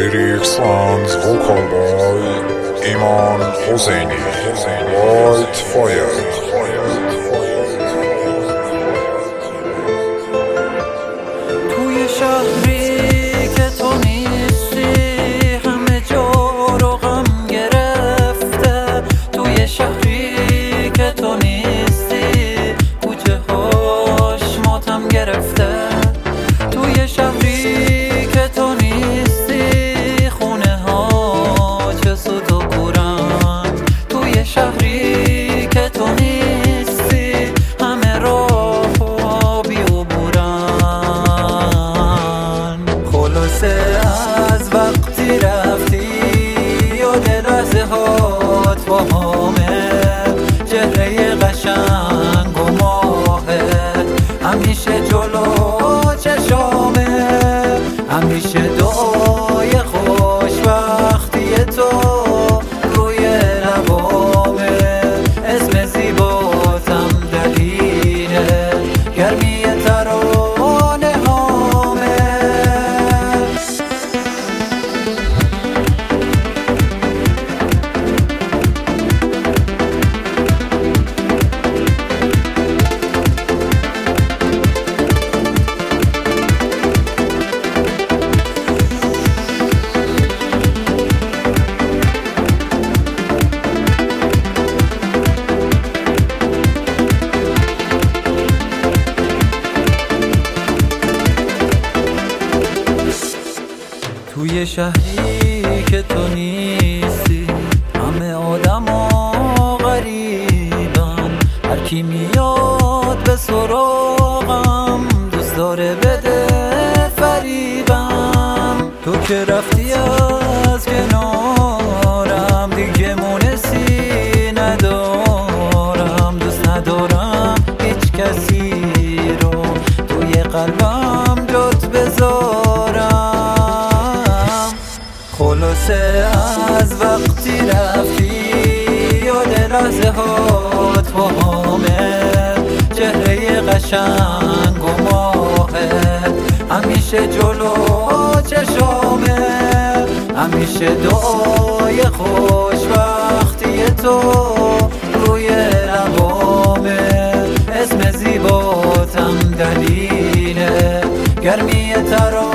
Lyrics and vocal by Iman Hosseini. White Fire. توی شهری که تو نیستی همه جا رو غم گرفته. توی شهری که تو نیستی کوچه هاش ماتم گرفته. توی شهری که تو نیستی خونه ها چه سود و کورن. توی شهری که تو نیستی همه راه ها بی‌عبورن. خلاصه از وقتی رفتی یاد لحظه هات با همه، چهره قشنگ و ماهت همیشه جلو چشامه. همیشه دعای خوشبختی تو روی لبامه. اسم زیباتم دلیل گرمی ترانه هامه. توی شهری که تو نیستی همه آدم ها غریبن. هر کی میاد به سراغم دوست داره بده فریبم. تو که رفتی از کنارم دیگه مونسی ندارم. دوست ندارم هیچ کسی رو توی قلبم جات بذارم. خلاصه از وقتی رفتی یاد لحظه هات با همه، چهره قشنگ و ماهت همیشه جلو چشامه. همیشه دعای خوشبختی تو روی لبامه. اسم زیباتم دلیل گرمی ترانه